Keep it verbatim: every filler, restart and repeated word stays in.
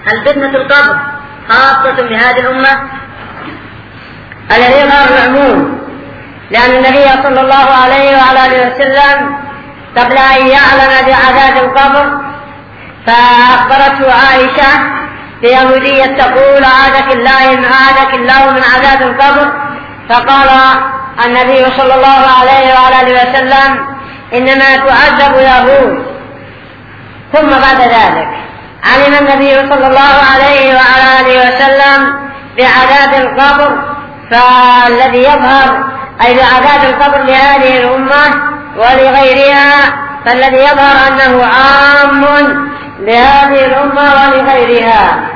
هل فتنة القبر خاصة بهذه الأمة؟ الذي يظهر العموم، لأن النبي صلى الله عليه وعلى آله وسلم قبل أن يعلم بعذاب القبر فأخبرته عائشة بيهودية تقول أعاذك الله من أعاذك الله من عذاب القبر، فقال النبي صلى الله عليه وعلى آله وسلم إنما تعذب يهود. ثم بعد ذلك علم النبي صلى الله عليه وعلى آله وسلم بعذاب القبر، فالذي يظهر أي بعذاب القبر لهذه الأمة ولغيرها، فالذي يظهر أنه عام لهذه الأمة ولغيرها.